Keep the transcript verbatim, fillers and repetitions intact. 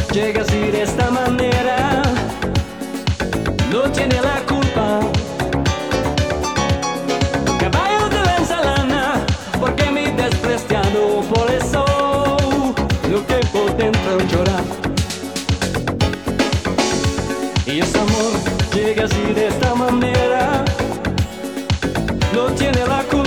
llega así de esta manera, no tiene la culpa. Caballo de la ensalada, porque me despreciado, por eso lo que por dentro llorar. Y ese amor llega así de esta manera, no tiene la culpa.